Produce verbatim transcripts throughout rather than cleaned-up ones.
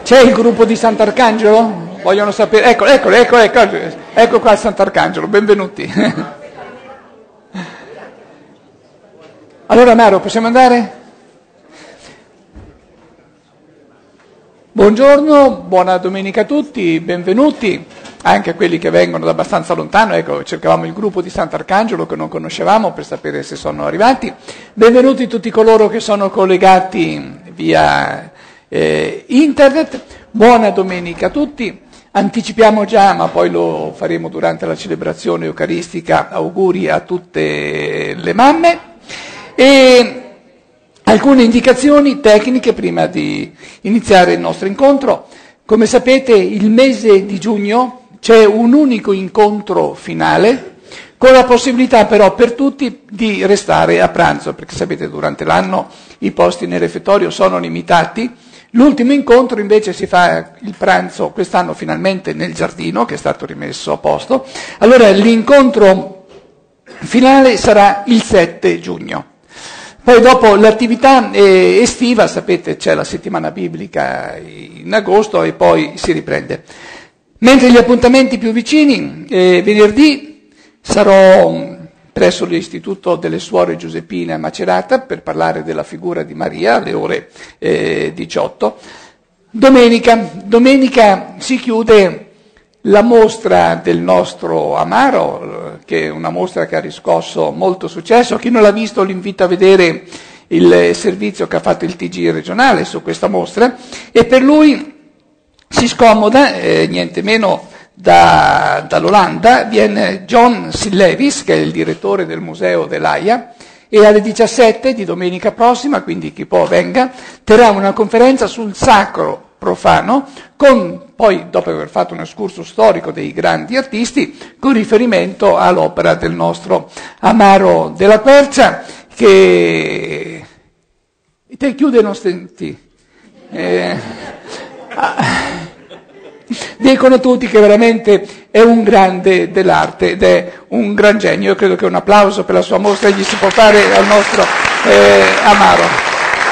C'è il gruppo di Sant'Arcangelo? Vogliono sapere? Ecco, ecco, ecco, ecco, ecco qua il Sant'Arcangelo, benvenuti. Allora Maro, possiamo andare? Buongiorno, buona domenica a tutti, benvenuti, anche a quelli che vengono da abbastanza lontano. Ecco, cercavamo il gruppo di Sant'Arcangelo che non conoscevamo per sapere se sono arrivati. Benvenuti tutti coloro che sono collegati via eh, internet. Buona domenica a tutti. Anticipiamo già, ma poi lo faremo durante la celebrazione eucaristica, auguri a tutte le mamme. E alcune indicazioni tecniche prima di iniziare il nostro incontro. Come sapete, il mese di giugno c'è un unico incontro finale, con la possibilità però per tutti di restare a pranzo, perché sapete durante l'anno i posti nel refettorio sono limitati. L'ultimo incontro invece si fa il pranzo quest'anno finalmente nel giardino, che è stato rimesso a posto. Allora l'incontro finale sarà il sette giugno. Poi dopo l'attività eh, estiva, sapete, c'è la settimana biblica in agosto e poi si riprende. Mentre gli appuntamenti più vicini, eh, venerdì sarò presso l'Istituto delle Suore Giuseppine a Macerata per parlare della figura di Maria alle ore eh, diciotto. Domenica, domenica si chiude la mostra del nostro Amaro, che è una mostra che ha riscosso molto successo. Chi non l'ha visto l'invito a vedere il servizio che ha fatto il T G regionale su questa mostra, e per lui si scomoda, eh, niente meno da, dall'Olanda, viene John Sillevis, che è il direttore del Museo dell'Aia, e alle diciassette di domenica prossima, quindi chi può venga, terrà una conferenza sul sacro profano, con poi, dopo aver fatto un escurso storico dei grandi artisti, con riferimento all'opera del nostro Amaro della Quercia, che te chiude non senti. Eh, ah, dicono tutti che veramente è un grande dell'arte ed è un gran genio. Io credo che un applauso per la sua mostra gli si può fare al nostro eh, Amaro.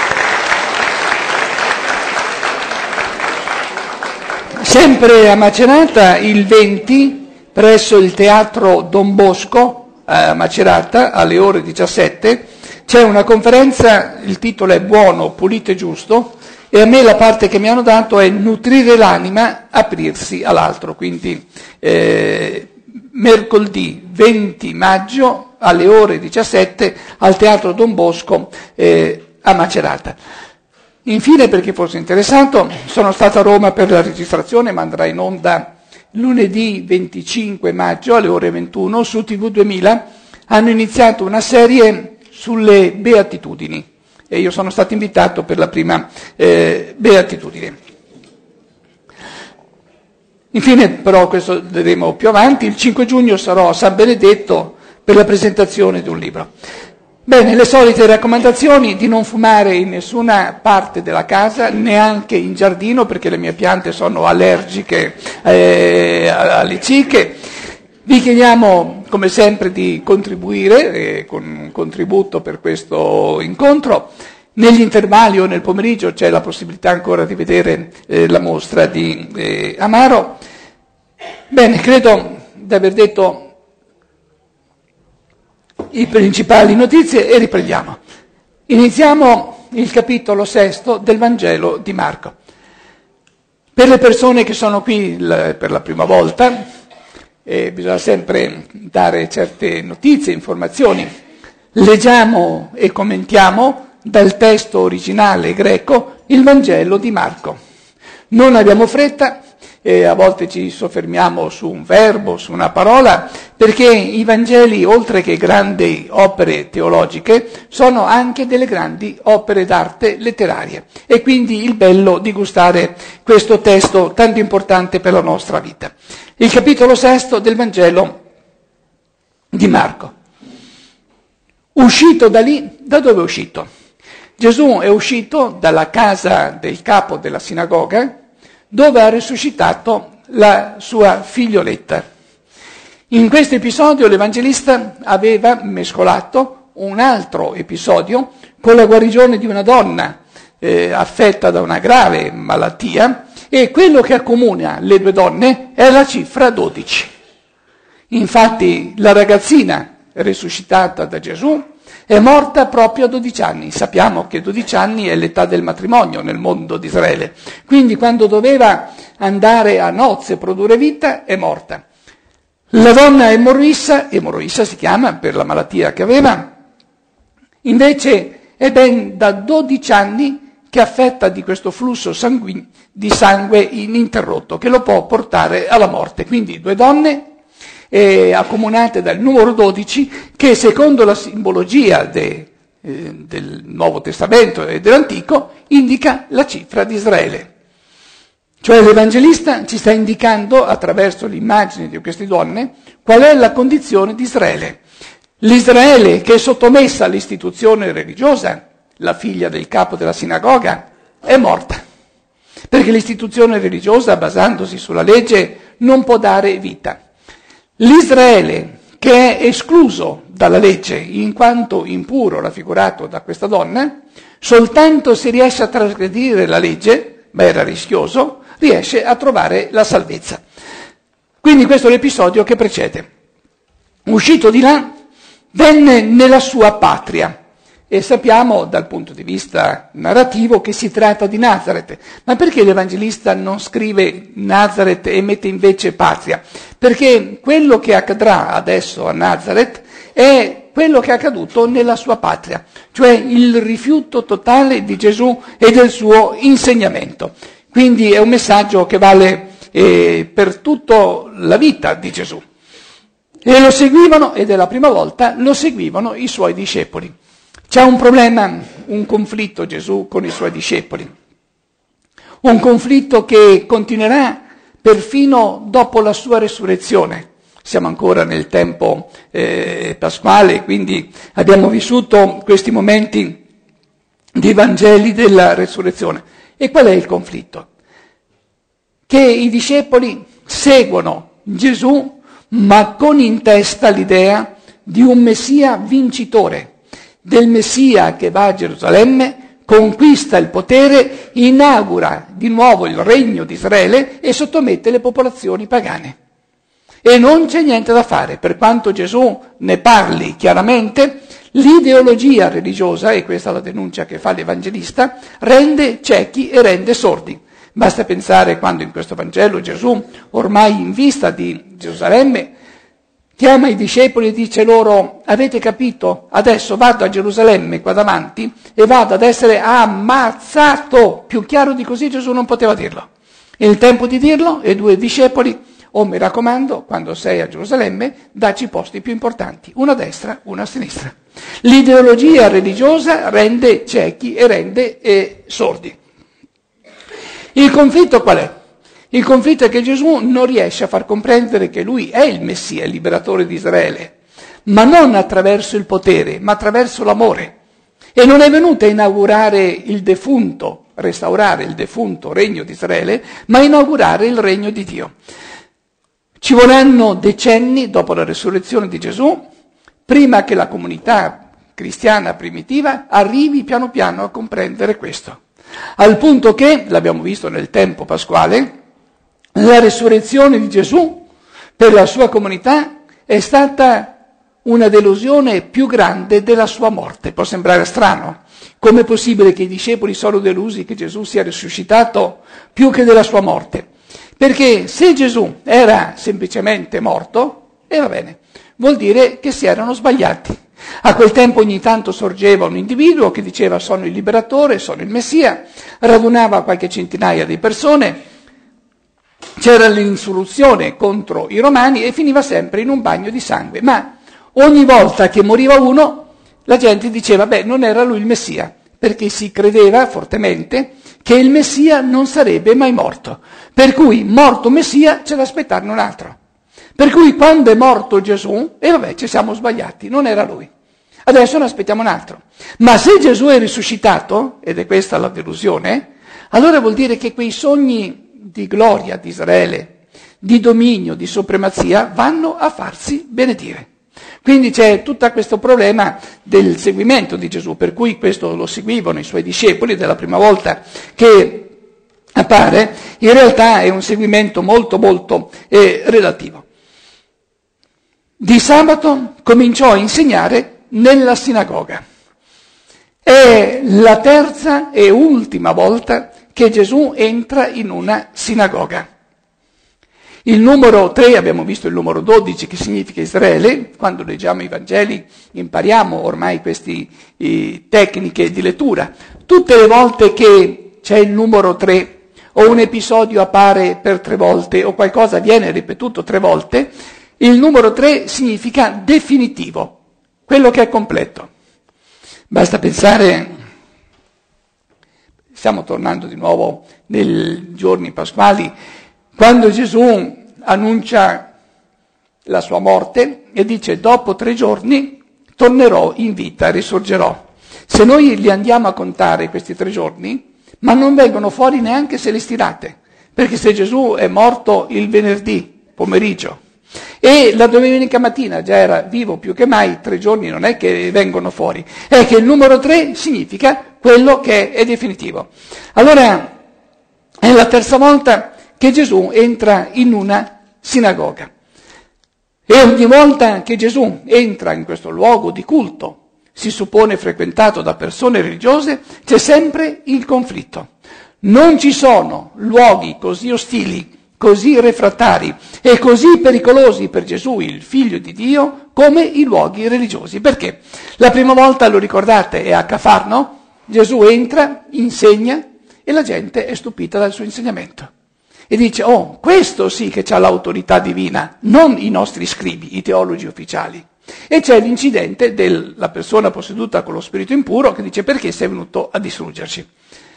Sempre a Macerata, il venti, presso il Teatro Don Bosco, a Macerata, alle ore diciassette, c'è una conferenza, il titolo è Buono, Pulito e Giusto, e a me la parte che mi hanno dato è Nutrire l'anima, aprirsi all'altro. Quindi eh, mercoledì venti maggio alle ore diciassette al Teatro Don Bosco eh, a Macerata. Infine, per chi fosse interessato, sono stato a Roma per la registrazione, ma andrà in onda lunedì venticinque maggio alle ore ventuno su T V duemila. Hanno iniziato una serie sulle beatitudini e io sono stato invitato per la prima eh, beatitudine. Infine, però, questo vedremo più avanti, il cinque giugno sarò a San Benedetto per la presentazione di un libro. Bene, le solite raccomandazioni di non fumare in nessuna parte della casa, neanche in giardino, perché le mie piante sono allergiche eh, alle cicche. Vi chiediamo, come sempre, di contribuire eh, con un contributo per questo incontro. Negli intervalli o nel pomeriggio c'è la possibilità ancora di vedere eh, la mostra di eh, Amaro. Bene, credo di aver detto i principali notizie e riprendiamo. Iniziamo il capitolo sesto del Vangelo di Marco. Per le persone che sono qui l- per la prima volta, eh, bisogna sempre dare certe notizie, informazioni. Leggiamo e commentiamo dal testo originale greco il Vangelo di Marco. Non abbiamo fretta. E a volte ci soffermiamo su un verbo, su una parola, perché i Vangeli, oltre che grandi opere teologiche, sono anche delle grandi opere d'arte letterarie. E quindi il bello di gustare questo testo tanto importante per la nostra vita. Il capitolo sesto del Vangelo di Marco. Uscito da lì, da dove è uscito? Gesù è uscito dalla casa del capo della sinagoga, dove ha risuscitato la sua figlioletta. In questo episodio l'Evangelista aveva mescolato un altro episodio con la guarigione di una donna eh, affetta da una grave malattia e quello che accomuna le due donne è la cifra dodici. Infatti la ragazzina risuscitata da Gesù è morta proprio a dodici anni. Sappiamo che dodici anni è l'età del matrimonio nel mondo di Israele. Quindi quando doveva andare a nozze e produrre vita è morta. La donna emorroissa, emorroissa si chiama per la malattia che aveva, invece è ben da dodici anni che è affetta di questo flusso sanguigno, di sangue ininterrotto, che lo può portare alla morte. Quindi due donne eh, accomunate dal numero dodici, che secondo la simbologia de, eh, del Nuovo Testamento e dell'Antico indica la cifra di Israele. Cioè l'Evangelista ci sta indicando, attraverso l'immagine di queste donne, qual è la condizione di Israele. L'Israele che è sottomessa all'istituzione religiosa, la figlia del capo della sinagoga, è morta. Perché l'istituzione religiosa, basandosi sulla legge, non può dare vita. L'Israele che è escluso dalla legge, in quanto impuro raffigurato da questa donna, soltanto se riesce a trasgredire la legge, ma era rischioso, riesce a trovare la salvezza. Quindi questo è l'episodio che precede. Uscito di là, venne nella sua patria. E sappiamo dal punto di vista narrativo che si tratta di Nazaret. Ma perché l'Evangelista non scrive Nazaret e mette invece patria? Perché quello che accadrà adesso a Nazaret è quello che è accaduto nella sua patria, cioè il rifiuto totale di Gesù e del suo insegnamento. Quindi è un messaggio che vale eh, per tutta la vita di Gesù. E lo seguivano, ed è la prima volta, lo seguivano i suoi discepoli. C'è un problema, un conflitto Gesù con i suoi discepoli. Un conflitto che continuerà perfino dopo la sua resurrezione. Siamo ancora nel tempo eh, pasquale, quindi abbiamo vissuto questi momenti di Vangeli della resurrezione. E qual è il conflitto? Che i discepoli seguono Gesù, ma con in testa l'idea di un Messia vincitore, del Messia che va a Gerusalemme, conquista il potere, inaugura di nuovo il regno di Israele e sottomette le popolazioni pagane. E non c'è niente da fare, per quanto Gesù ne parli chiaramente, l'ideologia religiosa, e questa è la denuncia che fa l'Evangelista, rende ciechi e rende sordi. Basta pensare quando in questo Vangelo Gesù, ormai in vista di Gerusalemme, chiama i discepoli e dice loro: avete capito? Adesso vado a Gerusalemme qua davanti e vado ad essere ammazzato. Più chiaro di così Gesù non poteva dirlo. È il tempo di dirlo e due discepoli: oh, mi raccomando, quando sei a Gerusalemme, dacci i posti più importanti, una a destra, una a sinistra. L'ideologia religiosa rende ciechi e rende eh, sordi. Il conflitto qual è? Il conflitto è che Gesù non riesce a far comprendere che lui è il Messia, il liberatore di Israele, ma non attraverso il potere, ma attraverso l'amore. E non è venuto a inaugurare il defunto, restaurare il defunto regno di Israele, ma a inaugurare il regno di Dio. Ci vorranno decenni dopo la resurrezione di Gesù, prima che la comunità cristiana primitiva arrivi piano piano a comprendere questo. Al punto che, l'abbiamo visto nel tempo pasquale, la resurrezione di Gesù per la sua comunità è stata una delusione più grande della sua morte. Può sembrare strano. Com'è possibile che i discepoli sono delusi che Gesù sia risuscitato più che della sua morte? Perché se Gesù era semplicemente morto, e va bene, vuol dire che si erano sbagliati. A quel tempo ogni tanto sorgeva un individuo che diceva sono il liberatore, sono il Messia, radunava qualche centinaia di persone, c'era l'insurrezione contro i romani e finiva sempre in un bagno di sangue. Ma ogni volta che moriva uno, la gente diceva, beh, non era lui il Messia, perché si credeva fortemente che il Messia non sarebbe mai morto. Per cui, morto Messia, c'è da aspettarne un altro. Per cui, quando è morto Gesù, e vabbè, ci siamo sbagliati, non era lui. Adesso ne aspettiamo un altro. Ma se Gesù è risuscitato, ed è questa la delusione, allora vuol dire che quei sogni di gloria di Israele, di dominio, di supremazia, vanno a farsi benedire. Quindi c'è tutto questo problema del seguimento di Gesù, per cui questo lo seguivano i suoi discepoli, ed è la prima volta che appare, in realtà è un seguimento molto molto eh, relativo. Di sabato cominciò a insegnare nella sinagoga. È la terza e ultima volta che Gesù entra in una sinagoga. Il numero tre, abbiamo visto il numero dodici che significa Israele, quando leggiamo i Vangeli impariamo ormai queste tecniche di lettura. Tutte le volte che c'è il numero tre o un episodio appare per tre volte o qualcosa viene ripetuto tre volte, il numero tre significa definitivo, quello che è completo. Basta pensare, stiamo tornando di nuovo nei giorni pasquali, quando Gesù annuncia la sua morte e dice dopo tre giorni tornerò in vita, risorgerò. Se noi li andiamo a contare questi tre giorni, ma non vengono fuori neanche se li stirate, perché se Gesù è morto il venerdì pomeriggio e la domenica mattina già era vivo più che mai, tre giorni non è che vengono fuori, è che il numero tre significa quello che è definitivo. Allora è la terza volta che Gesù entra in una sinagoga. E ogni volta che Gesù entra in questo luogo di culto, si suppone frequentato da persone religiose, c'è sempre il conflitto. Non ci sono luoghi così ostili, così refrattari e così pericolosi per Gesù, il Figlio di Dio, come i luoghi religiosi. Perché? La prima volta, lo ricordate, è a Cafarno, Gesù entra, insegna e la gente è stupita dal suo insegnamento. E dice, oh, questo sì che ha l'autorità divina, non i nostri scribi, i teologi ufficiali. E c'è l'incidente della persona posseduta con lo spirito impuro che dice, perché sei venuto a distruggerci?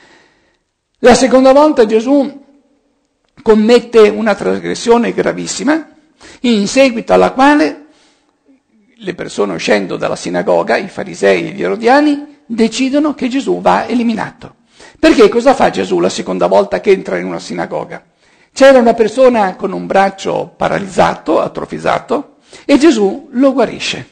La seconda volta Gesù commette una trasgressione gravissima, in seguito alla quale le persone uscendo dalla sinagoga, i farisei e gli erodiani, decidono che Gesù va eliminato. Perché cosa fa Gesù la seconda volta che entra in una sinagoga? C'era una persona con un braccio paralizzato, atrofizzato, e Gesù lo guarisce.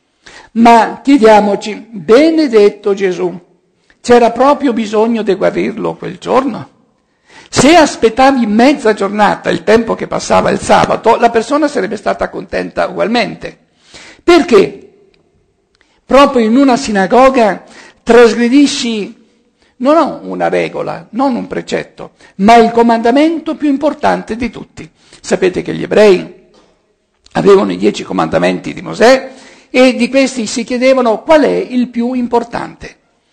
Ma chiediamoci, benedetto Gesù, c'era proprio bisogno di guarirlo quel giorno? Se aspettavi mezza giornata, il tempo che passava il sabato, la persona sarebbe stata contenta ugualmente. Perché? Proprio in una sinagoga trasgredisci non una regola, non un precetto, ma il comandamento più importante di tutti. Sapete che gli ebrei avevano i dieci comandamenti di Mosè e di questi si chiedevano qual è il più importante.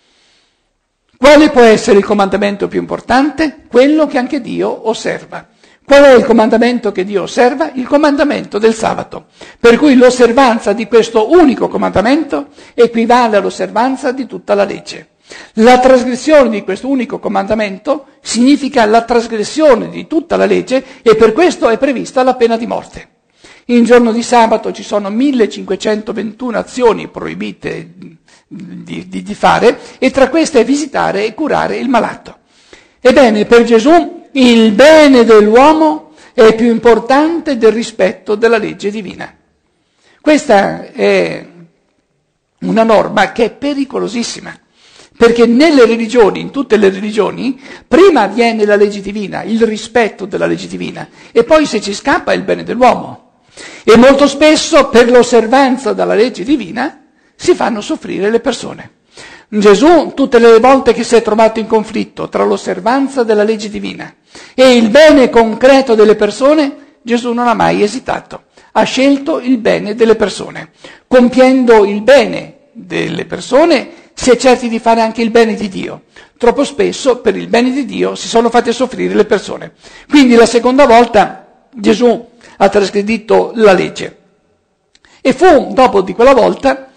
Quale può essere il comandamento più importante? Quello che anche Dio osserva. Qual è il comandamento che Dio osserva? Il comandamento del sabato. Per cui l'osservanza di questo unico comandamento equivale all'osservanza di tutta la legge. La trasgressione di questo unico comandamento significa la trasgressione di tutta la legge e per questo è prevista la pena di morte. In giorno di sabato ci sono millecinquecentoventuno azioni proibite di, di, di fare e tra queste è visitare e curare il malato. Ebbene, per Gesù il bene dell'uomo è più importante del rispetto della legge divina. Questa è una norma che è pericolosissima. Perché nelle religioni, in tutte le religioni, prima viene la legge divina, il rispetto della legge divina, e poi se ci scappa il bene dell'uomo. E molto spesso per l'osservanza della legge divina si fanno soffrire le persone. Gesù, tutte le volte che si è trovato in conflitto tra l'osservanza della legge divina e il bene concreto delle persone, Gesù non ha mai esitato. Ha scelto il bene delle persone. Compiendo il bene delle persone, si è certi di fare anche il bene di Dio. Troppo spesso per il bene di Dio si sono fatte soffrire le persone. Quindi la seconda volta Gesù ha trasgredito la legge. E fu dopo di quella volta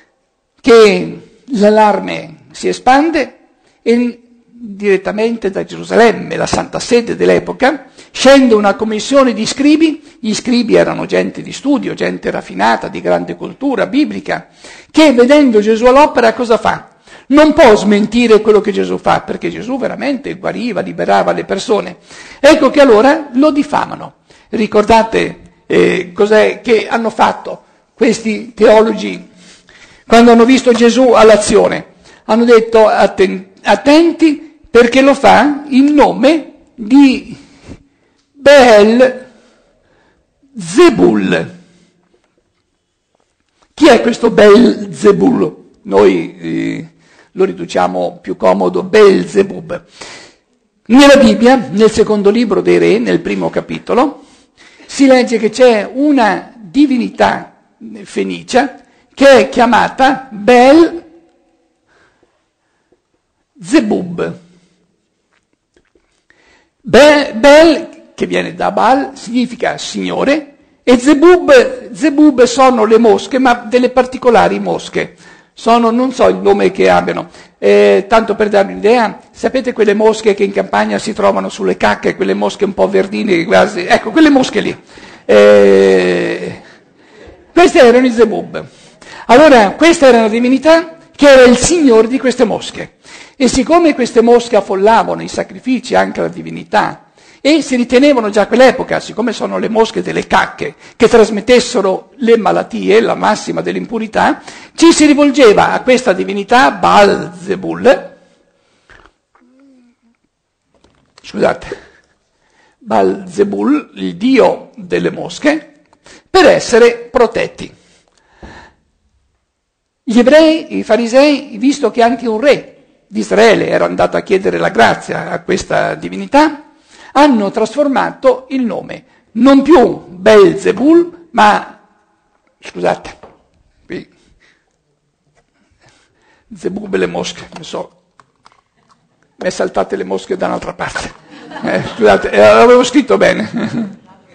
che l'allarme si espande e direttamente da Gerusalemme, la santa sede dell'epoca, scende una commissione di scribi. Gli scribi erano gente di studio, gente raffinata, di grande cultura biblica, che vedendo Gesù all'opera cosa fa? Non può smentire quello che Gesù fa, perché Gesù veramente guariva, liberava le persone. Ecco che allora lo diffamano. Ricordate eh, cos'è che hanno fatto questi teologi quando hanno visto Gesù all'azione? Hanno detto atten- attenti perché lo fa in nome di Beelzebul. Chi è questo Beelzebul? Noi eh, lo riduciamo più comodo Beelzebub. Nella Bibbia, nel secondo libro dei Re, nel primo capitolo, si legge che c'è una divinità fenicia che è chiamata Beelzebub. Be- Bel, che viene da Baal, significa signore, e Zebub, Zebub sono le mosche, ma delle particolari mosche. Sono, non so il nome che abbiano, eh, tanto per darvi un'idea, sapete quelle mosche che in campagna si trovano sulle cacche, quelle mosche un po' verdine, quasi, ecco, quelle mosche lì. Eh, queste erano i Zebub. Allora, questa era una divinità che era il signore di queste mosche. E siccome queste mosche affollavano i sacrifici anche alla divinità, e si ritenevano già a quell'epoca, siccome sono le mosche delle cacche, che trasmettessero le malattie, la massima dell'impurità, ci si rivolgeva a questa divinità, Beelzebul, scusate, Beelzebul, il dio delle mosche, per essere protetti. Gli ebrei, i farisei, visto che anche un re di Israele era andato a chiedere la grazia a questa divinità, hanno trasformato il nome, non più Beelzebul, ma, scusate, qui, Zebub le mosche, mi so, mi è saltate le mosche da un'altra parte, eh, scusate, eh, avevo scritto bene,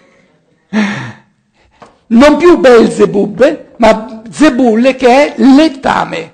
non più Beelzebub, ma Zebul, che è letame,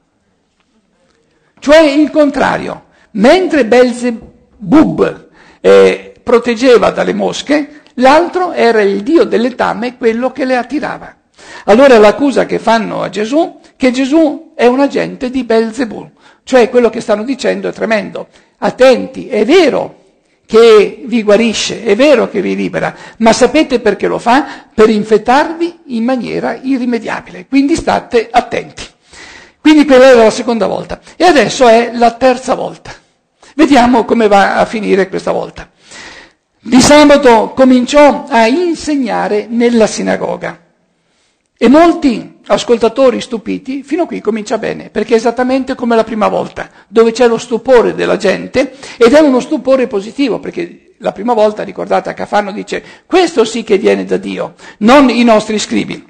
cioè il contrario, mentre Beelzebub Eh, proteggeva dalle mosche, l'altro era il dio del letame, quello che le attirava. Allora l'accusa che fanno a Gesù, che Gesù è un agente di Beelzebul, cioè quello che stanno dicendo è tremendo. Attenti, è vero che vi guarisce, è vero che vi libera, ma sapete perché lo fa? Per infettarvi in maniera irrimediabile, quindi state attenti. Quindi quella era la seconda volta. E adesso è la terza volta. Vediamo come va a finire questa volta. Di sabato cominciò a insegnare nella sinagoga e molti ascoltatori stupiti, fino a qui comincia bene, perché è esattamente come la prima volta, dove c'è lo stupore della gente, ed è uno stupore positivo, perché la prima volta, ricordate, a Cafarno dice, questo sì che viene da Dio, non i nostri scribi.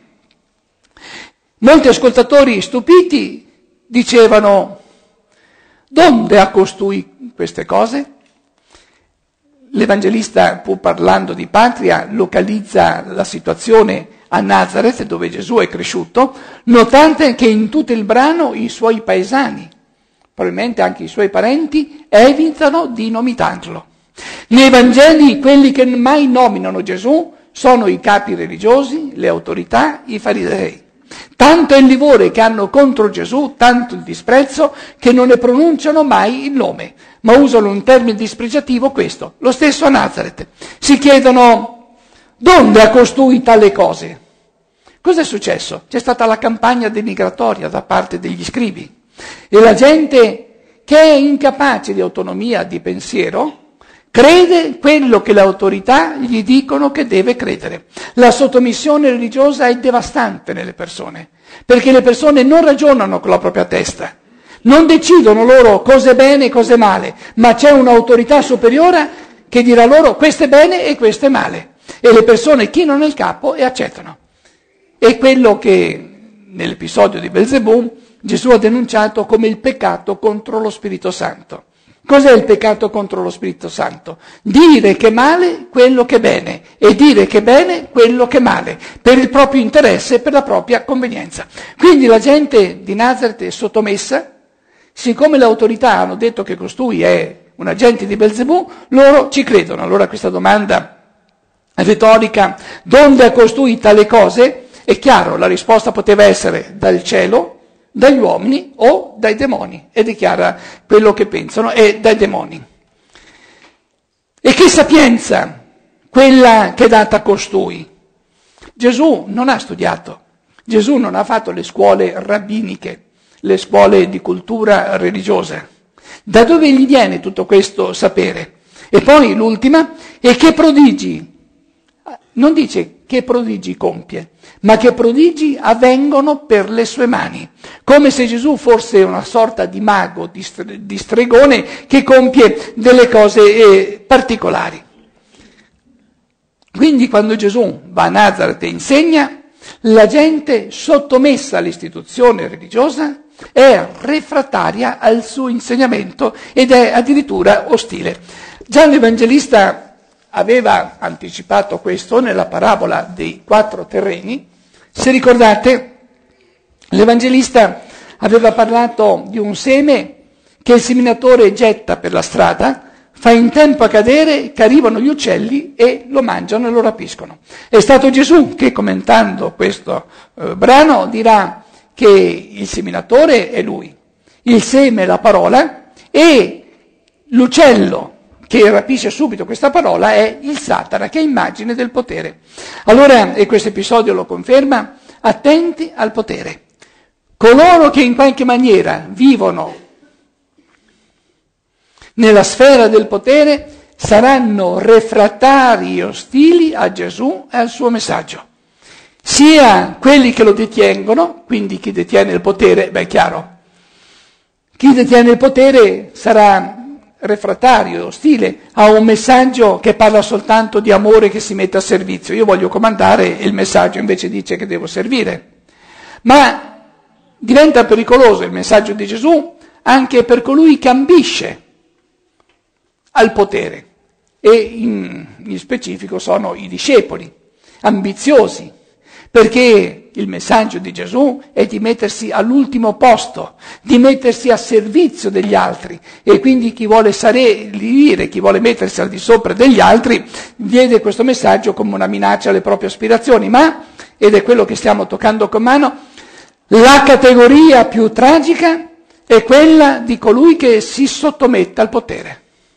Molti ascoltatori stupiti dicevano, donde ha costui queste cose? L'Evangelista, pur parlando di patria, localizza la situazione a Nazareth, dove Gesù è cresciuto, notate che in tutto il brano i suoi paesani, probabilmente anche i suoi parenti, evitano di nomitarlo. Nei Vangeli, quelli che mai nominano Gesù sono i capi religiosi, le autorità, i farisei. Tanto è il livore che hanno contro Gesù, tanto il disprezzo, che non ne pronunciano mai il nome, ma usano un termine dispregiativo, questo. Lo stesso a Nazareth. Si chiedono, donde ha costui tale cose? Cosa è successo? C'è stata la campagna denigratoria da parte degli scribi. E la gente che è incapace di autonomia di pensiero, crede quello che le autorità gli dicono che deve credere. La sottomissione religiosa è devastante nelle persone, perché le persone non ragionano con la propria testa, non decidono loro cosa è bene e cosa è male, ma c'è un'autorità superiore che dirà loro questo è bene e questo è male. E le persone chinano il capo e accettano. È quello che nell'episodio di Beelzebub Gesù ha denunciato come il peccato contro lo Spirito Santo. Cos'è il peccato contro lo Spirito Santo? Dire che è male quello che è bene e dire che è bene quello che è male, per il proprio interesse e per la propria convenienza. Quindi la gente di Nazareth è sottomessa, siccome le autorità hanno detto che costui è un agente di Beelzebub, loro ci credono. Allora questa domanda retorica, donde ha costui tale cose? È chiaro, la risposta poteva essere dal cielo, dagli uomini o dai demoni, e dichiara quello che pensano, è dai demoni. E che sapienza quella che è data a costui? Gesù non ha studiato, Gesù non ha fatto le scuole rabbiniche, le scuole di cultura religiosa. Da dove gli viene tutto questo sapere? E poi l'ultima, e che prodigi, non dice che prodigi compie, ma che prodigi avvengono per le sue mani, come se Gesù fosse una sorta di mago, di, stre- di stregone che compie delle cose eh, particolari. Quindi quando Gesù va a Nazaret e insegna, la gente sottomessa all'istituzione religiosa è refrattaria al suo insegnamento ed è addirittura ostile. Già l'Evangelista aveva anticipato questo nella parabola dei quattro terreni. Se ricordate, l'Evangelista aveva parlato di un seme che il seminatore getta per la strada, fa in tempo a cadere, che arrivano gli uccelli e lo mangiano e lo rapiscono. È stato Gesù che, commentando questo eh, brano, dirà che il seminatore è lui, il seme è la parola e l'uccello che rapisce subito questa parola è il Satana, che è immagine del potere. Allora, e questo episodio lo conferma, attenti al potere. Coloro che in qualche maniera vivono nella sfera del potere saranno refrattari e ostili a Gesù e al suo messaggio. Sia quelli che lo detengono, quindi chi detiene il potere, beh è chiaro, chi detiene il potere sarà refrattario, ostile a un messaggio che parla soltanto di amore che si mette a servizio. Io voglio comandare e il messaggio invece dice che devo servire. Ma diventa pericoloso il messaggio di Gesù anche per colui che ambisce al potere, e in, in specifico sono i discepoli, ambiziosi, perché il messaggio di Gesù è di mettersi all'ultimo posto, di mettersi a servizio degli altri, e quindi chi vuole salire, chi vuole mettersi al di sopra degli altri, vede questo messaggio come una minaccia alle proprie aspirazioni. Ma, ed è quello che stiamo toccando con mano, la categoria più tragica è quella di colui che si sottomette al potere.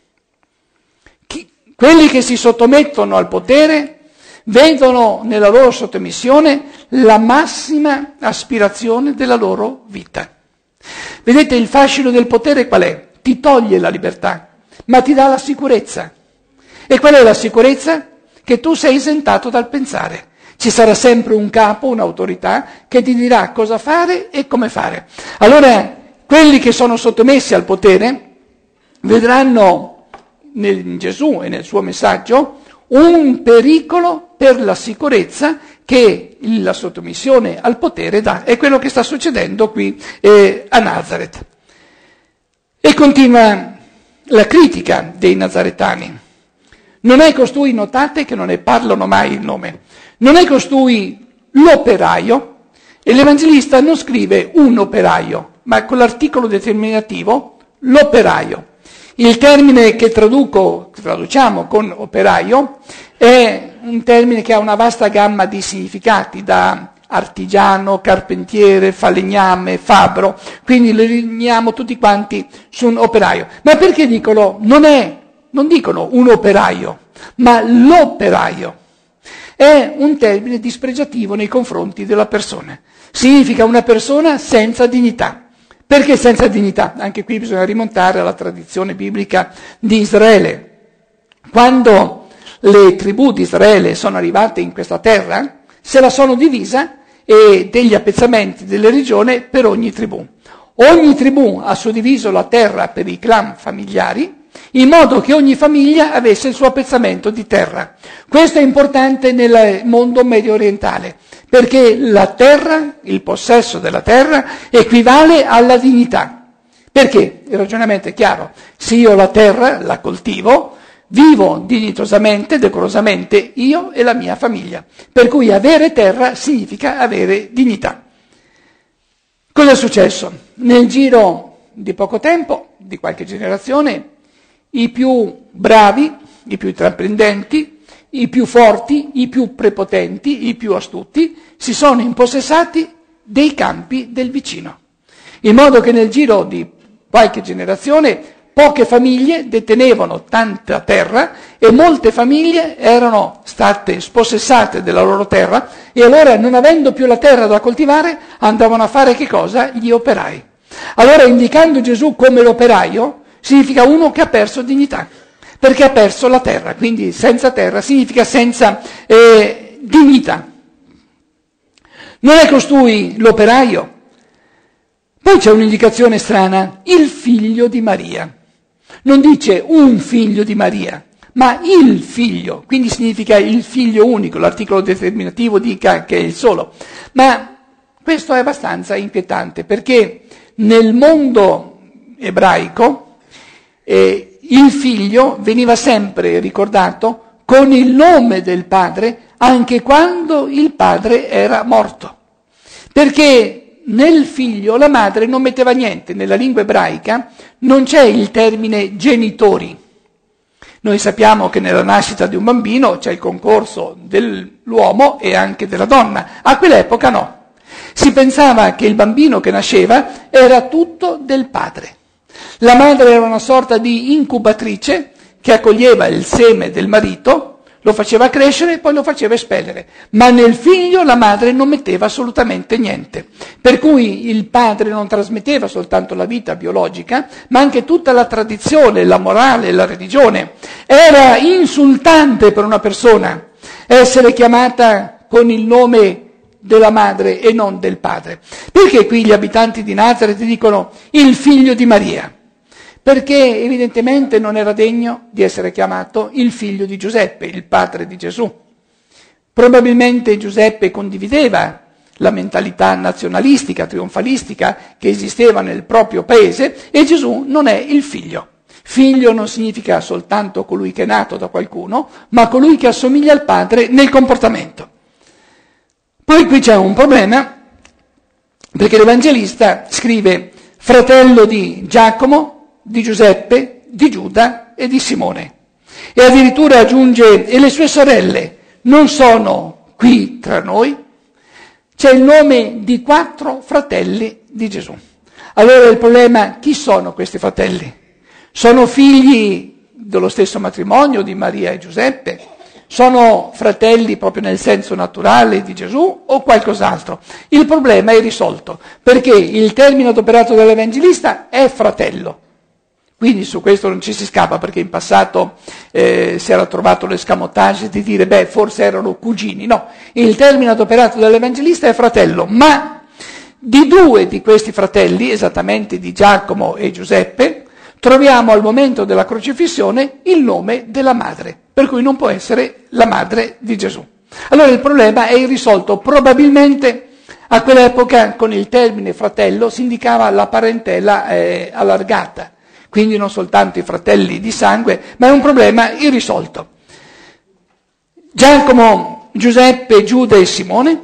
Chi, quelli che si sottomettono al potere vedono nella loro sottomissione la massima aspirazione della loro vita. Vedete, il fascino del potere qual è? Ti toglie la libertà, ma ti dà la sicurezza. E qual è la sicurezza? Che tu sei esentato dal pensare. Ci sarà sempre un capo, un'autorità, che ti dirà cosa fare e come fare. Allora, quelli che sono sottomessi al potere vedranno in Gesù e nel suo messaggio un pericolo per la sicurezza che la sottomissione al potere dà. È quello che sta succedendo qui eh, a Nazaret. E continua la critica dei nazaretani. Non è costui, notate che non ne parlano mai il nome, non è costui l'operaio, e l'Evangelista non scrive un operaio, ma con l'articolo determinativo l'operaio. Il termine che traduco, traduciamo con operaio è un termine che ha una vasta gamma di significati, da artigiano, carpentiere, falegname, fabbro, quindi lo riuniamo tutti quanti su un operaio. Ma perché dicono, non è, non dicono un operaio, ma l'operaio? È un termine dispregiativo nei confronti della persona. Significa una persona senza dignità. Perché senza dignità? Anche qui bisogna rimontare alla tradizione biblica di Israele. Quando le tribù di Israele sono arrivate in questa terra, se la sono divisa e degli appezzamenti delle regioni per ogni tribù. Ogni tribù ha suddiviso la terra per i clan familiari, in modo che ogni famiglia avesse il suo appezzamento di terra. Questo è importante nel mondo medio orientale, perché la terra, il possesso della terra, equivale alla dignità. Perché? Il ragionamento è chiaro. Se io la terra la coltivo, vivo dignitosamente, decorosamente, io e la mia famiglia. Per cui avere terra significa avere dignità. Cosa è successo? Nel giro di poco tempo, di qualche generazione, i più bravi, i più intraprendenti, i più forti, i più prepotenti, i più astuti, si sono impossessati dei campi del vicino. In modo che nel giro di qualche generazione poche famiglie detenevano tanta terra e molte famiglie erano state spossessate della loro terra, e allora, non avendo più la terra da coltivare, andavano a fare che cosa? Gli operai. Allora, indicando Gesù come l'operaio, significa uno che ha perso dignità. perché ha perso la terra, quindi senza terra significa senza eh, dignità. Non è costui l'operaio? Poi c'è un'indicazione strana, il figlio di Maria. Non dice un figlio di Maria, ma il figlio, quindi significa il figlio unico, l'articolo determinativo dica che è il solo. Ma questo è abbastanza inquietante, perché nel mondo ebraico eh, il figlio veniva sempre ricordato con il nome del padre, anche quando il padre era morto. Perché nel figlio la madre non metteva niente, nella lingua ebraica non c'è il termine genitori. Noi sappiamo che nella nascita di un bambino c'è il concorso dell'uomo e anche della donna, a quell'epoca no. Si pensava che il bambino che nasceva era tutto del padre. La madre era una sorta di incubatrice che accoglieva il seme del marito, lo faceva crescere e poi lo faceva espellere. Ma nel figlio la madre non metteva assolutamente niente. Per cui il padre non trasmetteva soltanto la vita biologica, ma anche tutta la tradizione, la morale, la religione. Era insultante per una persona essere chiamata con il nome della madre e non del padre. Perché qui gli abitanti di Nazaret dicono il figlio di Maria? Perché evidentemente non era degno di essere chiamato il figlio di Giuseppe, il padre di Gesù. Probabilmente Giuseppe condivideva la mentalità nazionalistica, trionfalistica che esisteva nel proprio paese e Gesù non è il figlio. Figlio non significa soltanto colui che è nato da qualcuno, ma colui che assomiglia al padre nel comportamento. Poi qui c'è un problema, perché l'Evangelista scrive fratello di Giacomo, di Giuseppe, di Giuda e di Simone. E addirittura aggiunge, e le sue sorelle non sono qui tra noi? C'è il nome di quattro fratelli di Gesù. Allora il problema, chi sono questi fratelli? Sono figli dello stesso matrimonio di Maria e Giuseppe? Sono fratelli proprio nel senso naturale di Gesù o qualcos'altro? Il problema è risolto, perché il termine adoperato dall'Evangelista è fratello. Quindi su questo non ci si scappa, perché in passato eh, si era trovato l'escamotage di dire, beh, forse erano cugini. No, il termine adoperato dall'Evangelista è fratello, ma di due di questi fratelli, esattamente di Giacomo e Giuseppe, troviamo al momento della crocifissione il nome della madre, per cui non può essere la madre di Gesù. Allora il problema è irrisolto. Probabilmente a quell'epoca con il termine fratello si indicava la parentela eh, allargata, quindi non soltanto i fratelli di sangue, ma è un problema irrisolto. Giacomo, Giuseppe, Giuda e Simone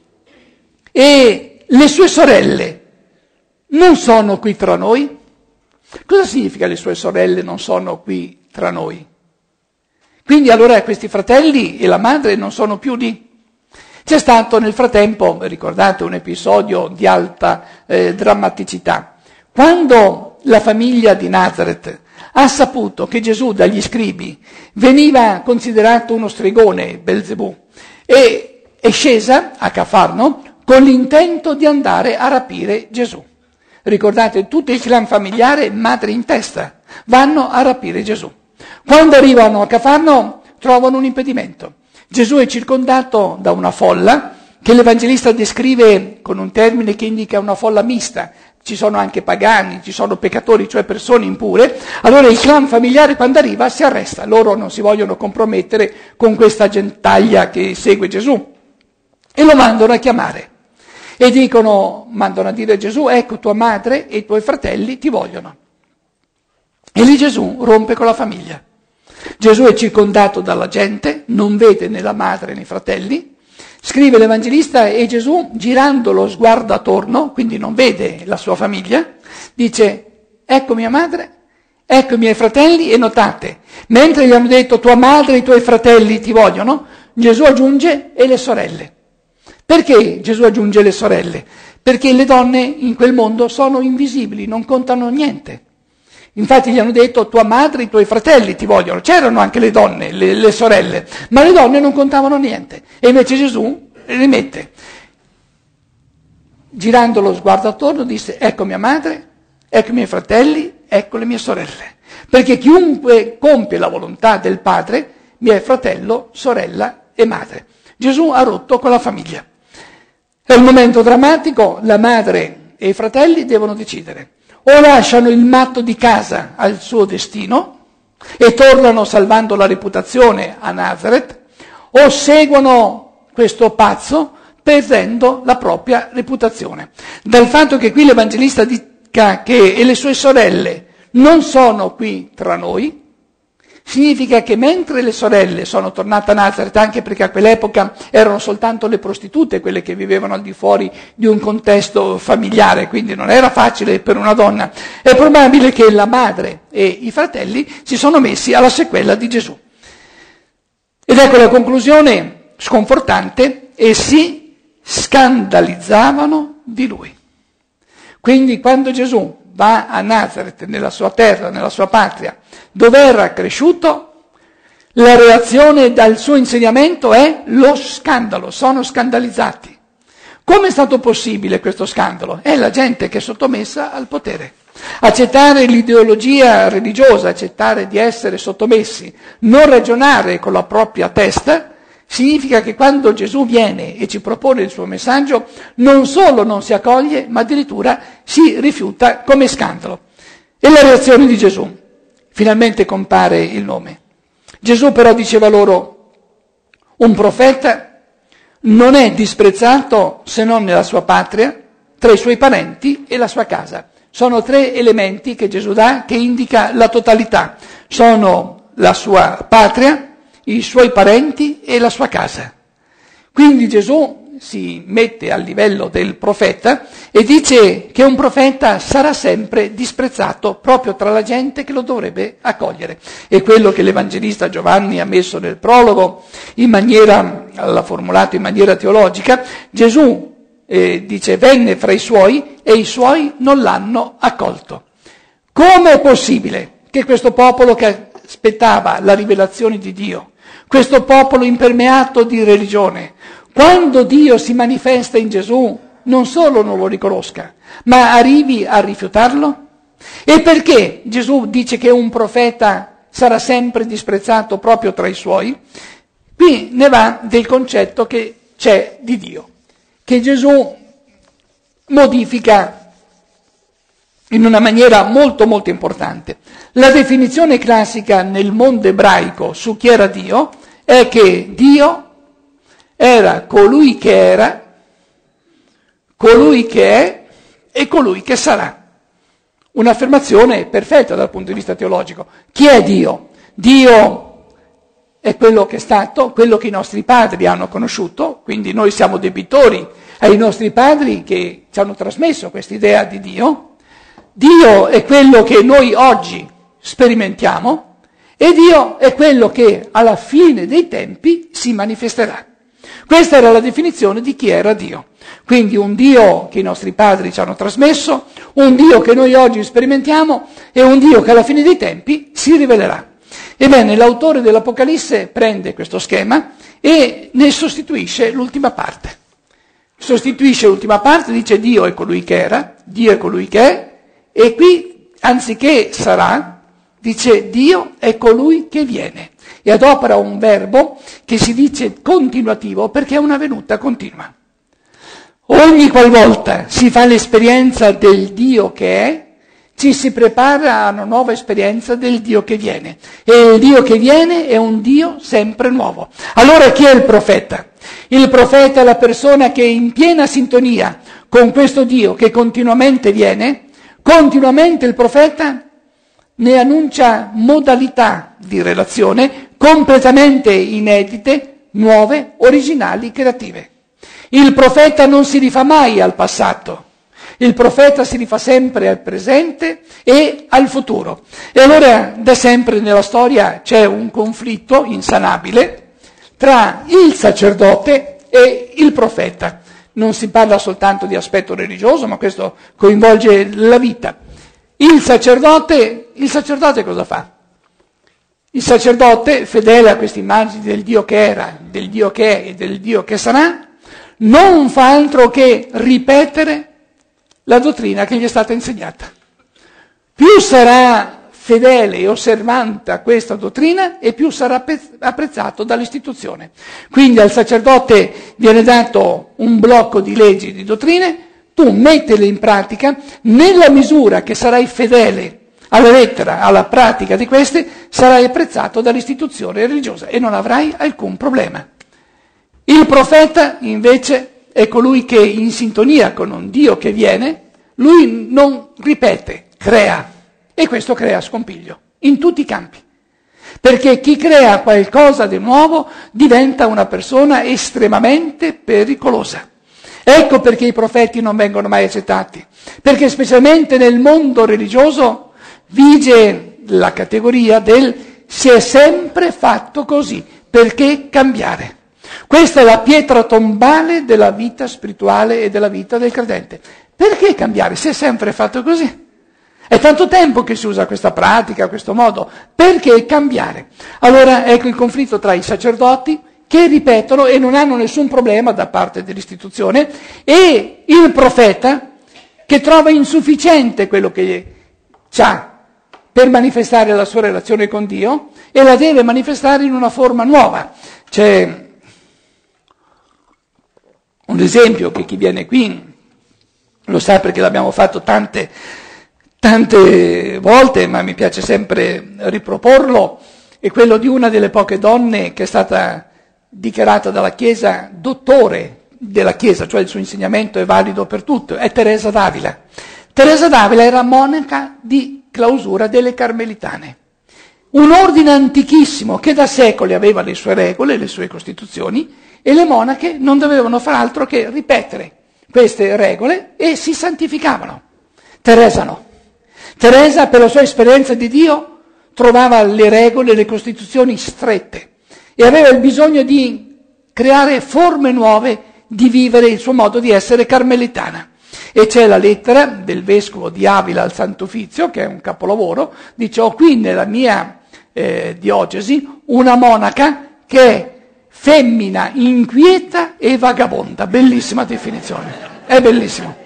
e le sue sorelle non sono qui tra noi? Cosa significa le sue sorelle non sono qui tra noi? Quindi allora questi fratelli e la madre non sono più lì. C'è stato nel frattempo, ricordate, un episodio di alta eh, drammaticità. Quando la famiglia di Nazaret ha saputo che Gesù dagli scribi veniva considerato uno stregone, Belzebù, e è scesa a Cafarno con l'intento di andare a rapire Gesù. Ricordate, tutto il clan familiare, madre in testa, vanno a rapire Gesù. Quando arrivano a Cafarno trovano un impedimento. Gesù è circondato da una folla che l'Evangelista descrive con un termine che indica una folla mista. Ci sono anche pagani, ci sono peccatori, cioè persone impure. Allora il clan familiare quando arriva si arresta. Loro non si vogliono compromettere con questa gentaglia che segue Gesù. E lo mandano a chiamare. E dicono, mandano a dire a Gesù, ecco tua madre e i tuoi fratelli ti vogliono. E lì Gesù rompe con la famiglia. Gesù è circondato dalla gente, non vede né la madre né i fratelli. Scrive l'Evangelista e Gesù, girando lo sguardo attorno, quindi non vede la sua famiglia, dice, ecco mia madre, ecco i miei fratelli, e notate, mentre gli hanno detto tua madre e i tuoi fratelli ti vogliono, Gesù aggiunge e le sorelle. Perché Gesù aggiunge le sorelle? Perché le donne in quel mondo sono invisibili, non contano niente. Infatti gli hanno detto tua madre e i tuoi fratelli ti vogliono. C'erano anche le donne, le, le sorelle, ma le donne non contavano niente. E invece Gesù le mette. Girando lo sguardo attorno disse ecco mia madre, ecco i miei fratelli, ecco le mie sorelle. Perché chiunque compie la volontà del Padre mi è fratello, sorella e madre. Gesù ha rotto con la famiglia. È un momento drammatico, la madre e i fratelli devono decidere. O lasciano il matto di casa al suo destino e tornano salvando la reputazione a Nazareth, o seguono questo pazzo perdendo la propria reputazione. Dal fatto che qui l'Evangelista dica che e le sue sorelle non sono qui tra noi, significa che mentre le sorelle sono tornate a Nazareth, anche perché a quell'epoca erano soltanto le prostitute quelle che vivevano al di fuori di un contesto familiare, quindi non era facile per una donna, è probabile che la madre e i fratelli si sono messi alla sequela di Gesù. Ed ecco la conclusione sconfortante: e si scandalizzavano di lui. Quindi quando Gesù va a Nazareth, nella sua terra, nella sua patria, dove era cresciuto, la reazione dal suo insegnamento è lo scandalo, sono scandalizzati. Come è stato possibile questo scandalo? È la gente che è sottomessa al potere. Accettare l'ideologia religiosa, accettare di essere sottomessi, non ragionare con la propria testa, significa che quando Gesù viene e ci propone il suo messaggio, non solo non si accoglie, ma addirittura si rifiuta come scandalo. E la reazione di Gesù? Finalmente compare il nome. Gesù però diceva loro: un profeta non è disprezzato se non nella sua patria, tra i suoi parenti e la sua casa. Sono tre elementi che Gesù dà che indica la totalità. Sono la sua patria, i suoi parenti e la sua casa. Quindi Gesù si mette al livello del profeta e dice che un profeta sarà sempre disprezzato proprio tra la gente che lo dovrebbe accogliere. È quello che l'Evangelista Giovanni ha messo nel prologo in maniera, l'ha formulato in maniera teologica. Gesù eh, dice: venne fra i suoi e i suoi non l'hanno accolto. Come è possibile che questo popolo che aspettava la rivelazione di Dio, questo popolo impermeato di religione, quando Dio si manifesta in Gesù, non solo non lo riconosca, ma arrivi a rifiutarlo? E perché Gesù dice che un profeta sarà sempre disprezzato proprio tra i suoi? Qui ne va del concetto che c'è di Dio, che Gesù modifica in una maniera molto molto importante. La definizione classica nel mondo ebraico su chi era Dio è che Dio era colui che era, colui che è e colui che sarà. Un'affermazione perfetta dal punto di vista teologico. Chi è Dio? Dio è quello che è stato, quello che i nostri padri hanno conosciuto, quindi noi siamo debitori ai nostri padri che ci hanno trasmesso questa idea di Dio. Dio è quello che noi oggi sperimentiamo e Dio è quello che alla fine dei tempi si manifesterà. Questa era la definizione di chi era Dio. Quindi un Dio che i nostri padri ci hanno trasmesso, un Dio che noi oggi sperimentiamo e un Dio che alla fine dei tempi si rivelerà. Ebbene, l'autore dell'Apocalisse prende questo schema e ne sostituisce l'ultima parte. Sostituisce l'ultima parte, dice Dio è colui che era, Dio è colui che è, e qui, anziché sarà, dice Dio è colui che viene. E adopera un verbo che si dice continuativo perché è una venuta continua. Ogni qualvolta si fa l'esperienza del Dio che è, ci si prepara a una nuova esperienza del Dio che viene. E il Dio che viene è un Dio sempre nuovo. Allora chi è il profeta? Il profeta è la persona che è in piena sintonia con questo Dio che continuamente viene. Continuamente il profeta ne annuncia modalità di relazione completamente inedite, nuove, originali, creative. Il profeta non si rifà mai al passato, il profeta si rifà sempre al presente e al futuro. E allora da sempre nella storia c'è un conflitto insanabile tra il sacerdote e il profeta. Non si parla soltanto di aspetto religioso, ma questo coinvolge la vita. Il sacerdote, il sacerdote cosa fa? Il sacerdote, fedele a questa immagine del Dio che era, del Dio che è e del Dio che sarà, non fa altro che ripetere la dottrina che gli è stata insegnata. più sarà fedele e osservante a questa dottrina e più sarà apprezzato dall'istituzione. Quindi al sacerdote viene dato un blocco di leggi, di dottrine, tu mettile in pratica, nella misura che sarai fedele alla lettera, alla pratica di queste, sarai apprezzato dall'istituzione religiosa e non avrai alcun problema. Il profeta invece è colui che in sintonia con un Dio che viene, lui non ripete, crea. E questo crea scompiglio, in tutti i campi. Perché chi crea qualcosa di nuovo diventa una persona estremamente pericolosa. Ecco perché i profeti non vengono mai accettati. Perché specialmente nel mondo religioso vige la categoria del si è sempre fatto così, perché cambiare? Questa è la pietra tombale della vita spirituale e della vita del credente. Perché cambiare? Si è sempre fatto così. È tanto tempo che si usa questa pratica, questo modo. Perché cambiare? Allora ecco il conflitto tra i sacerdoti che ripetono e non hanno nessun problema da parte dell'istituzione e il profeta che trova insufficiente quello che ha per manifestare la sua relazione con Dio e la deve manifestare in una forma nuova. C'è un esempio che chi viene qui lo sa perché l'abbiamo fatto tante Tante volte, ma mi piace sempre riproporlo, è quello di una delle poche donne che è stata dichiarata dalla Chiesa dottore della Chiesa, cioè il suo insegnamento è valido per tutto, è Teresa d'Avila. Teresa d'Avila era monaca di clausura delle Carmelitane, un ordine antichissimo che da secoli aveva le sue regole, le sue costituzioni, e le monache non dovevano far altro che ripetere queste regole e si santificavano. Teresa no. Teresa, per la sua esperienza di Dio, trovava le regole, le costituzioni strette e aveva il bisogno di creare forme nuove di vivere il suo modo di essere carmelitana. E c'è la lettera del vescovo di Avila al Santo Uffizio, che è un capolavoro, dice: ho qui nella mia eh, diocesi una monaca che è femmina inquieta e vagabonda. Bellissima definizione, è bellissimo.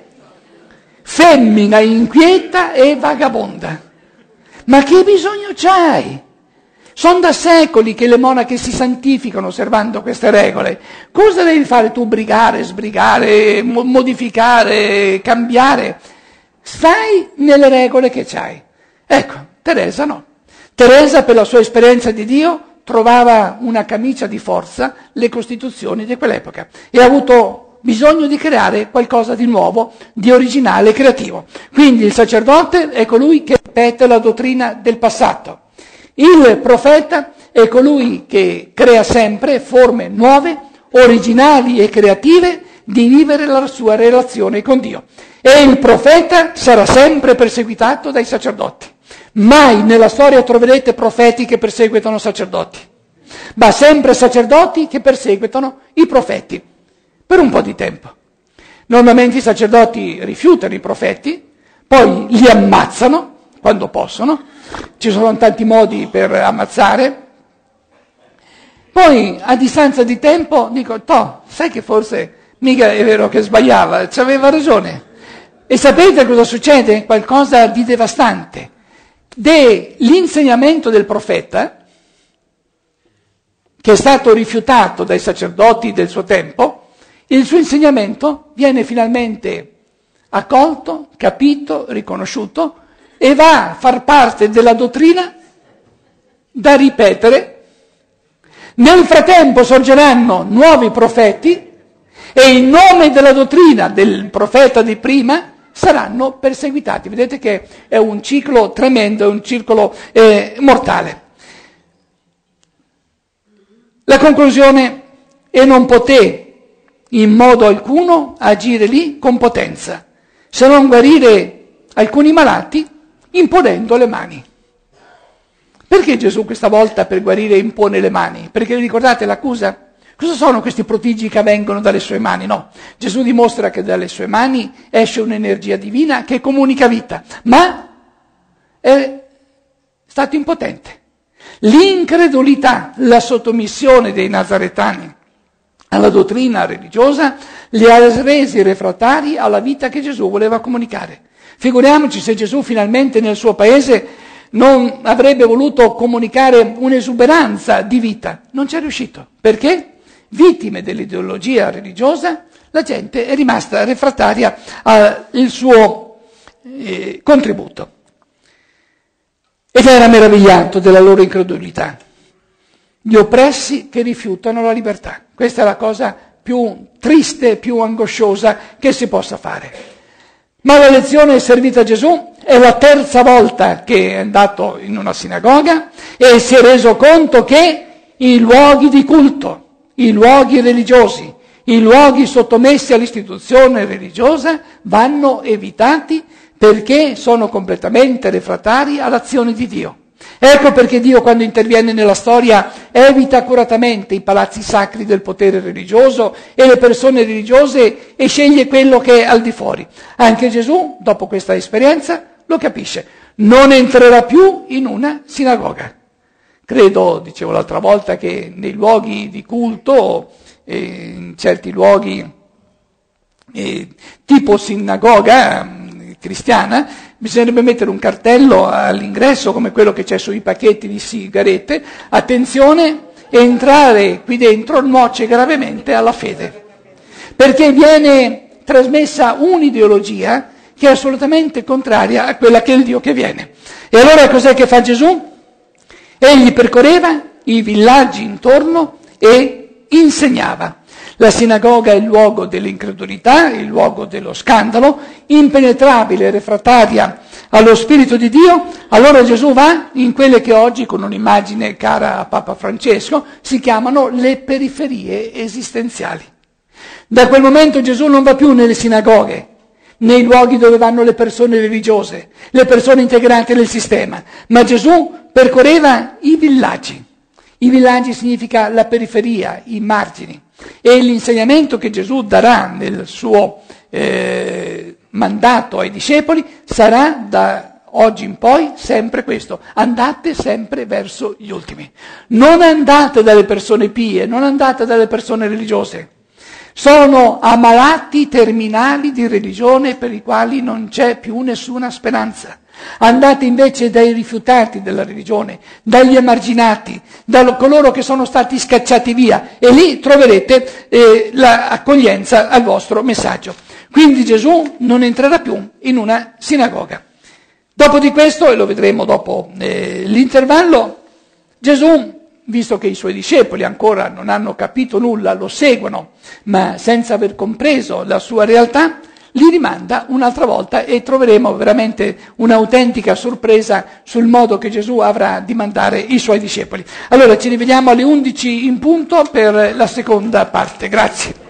Femmina inquieta e vagabonda. Ma che bisogno c'hai? Sono da secoli che le monache si santificano osservando queste regole. Cosa devi fare tu? Brigare, sbrigare, mo- modificare, cambiare? Stai nelle regole che c'hai. Ecco, Teresa no. Teresa, per la sua esperienza di Dio, trovava una camicia di forza le costituzioni di quell'epoca e ha avuto bisogno di creare qualcosa di nuovo, di originale, creativo. Quindi il sacerdote è colui che ripete la dottrina del passato. Il profeta è colui che crea sempre forme nuove, originali e creative di vivere la sua relazione con Dio. E il profeta sarà sempre perseguitato dai sacerdoti. Mai nella storia troverete profeti che perseguitano sacerdoti, ma sempre sacerdoti che perseguitano i profeti. Per un po' di tempo. Normalmente i sacerdoti rifiutano i profeti, poi li ammazzano quando possono, ci sono tanti modi per ammazzare, poi a distanza di tempo dico, toh, sai che forse mica è vero che sbagliava, ci aveva ragione. E sapete cosa succede? Qualcosa di devastante. Dell'insegnamento del profeta, che è stato rifiutato dai sacerdoti del suo tempo, il suo insegnamento viene finalmente accolto, capito, riconosciuto e va a far parte della dottrina da ripetere. Nel frattempo sorgeranno nuovi profeti e in nome della dottrina del profeta di prima saranno perseguitati. Vedete che è un ciclo tremendo, è un circolo eh, mortale. La conclusione è: non poté in modo alcuno agire lì con potenza, se non guarire alcuni malati imponendo le mani. Perché Gesù questa volta per guarire impone le mani? Perché ricordate l'accusa? Cosa sono questi prodigi che vengono dalle sue mani? No, Gesù dimostra che dalle sue mani esce un'energia divina che comunica vita, ma è stato impotente. L'incredulità, la sottomissione dei nazaretani alla dottrina religiosa li ha resi refrattari alla vita che Gesù voleva comunicare. Figuriamoci se Gesù finalmente nel suo paese non avrebbe voluto comunicare un'esuberanza di vita. Non ci è riuscito. Perché? Vittime dell'ideologia religiosa, la gente è rimasta refrattaria al suo eh, contributo. Ed era meravigliato della loro incredulità. Gli oppressi che rifiutano la libertà. Questa è la cosa più triste, più angosciosa che si possa fare. Ma la lezione servita a Gesù è la terza volta che è andato in una sinagoga e si è reso conto che i luoghi di culto, i luoghi religiosi, i luoghi sottomessi all'istituzione religiosa vanno evitati perché sono completamente refrattari all'azione di Dio. Ecco perché Dio, quando interviene nella storia, evita accuratamente i palazzi sacri del potere religioso e le persone religiose e sceglie quello che è al di fuori. Anche Gesù, dopo questa esperienza, lo capisce. Non entrerà più in una sinagoga. Credo, dicevo l'altra volta, che nei luoghi di culto, eh, in certi luoghi eh, tipo sinagoga eh, cristiana, bisognerebbe mettere un cartello all'ingresso come quello che c'è sui pacchetti di sigarette: attenzione, entrare qui dentro nuoce gravemente alla fede, perché viene trasmessa un'ideologia che è assolutamente contraria a quella che è il Dio che viene. E allora cos'è che fa Gesù? Egli percorreva i villaggi intorno e insegnava. La sinagoga è il luogo dell'incredulità, il luogo dello scandalo, impenetrabile, refrattaria allo Spirito di Dio. Allora Gesù va in quelle che oggi, con un'immagine cara a Papa Francesco, si chiamano le periferie esistenziali. Da quel momento Gesù non va più nelle sinagoghe, nei luoghi dove vanno le persone religiose, le persone integrate nel sistema, ma Gesù percorreva i villaggi. I villaggi significa la periferia, i margini. E l'insegnamento che Gesù darà nel suo eh, mandato ai discepoli sarà da oggi in poi sempre questo: andate sempre verso gli ultimi. Non andate dalle persone pie, non andate dalle persone religiose. Sono ammalati terminali di religione per i quali non c'è più nessuna speranza. Andate invece dai rifiutati della religione, dagli emarginati, da coloro che sono stati scacciati via, e lì troverete eh, l'accoglienza al vostro messaggio. Quindi Gesù non entrerà più in una sinagoga. Dopo di questo, e lo vedremo dopo eh, l'intervallo, Gesù, visto che i suoi discepoli ancora non hanno capito nulla, lo seguono, ma senza aver compreso la sua realtà, li rimanda un'altra volta e troveremo veramente un'autentica sorpresa sul modo che Gesù avrà di mandare i suoi discepoli. Allora ci rivediamo alle undici in punto per la seconda parte. Grazie.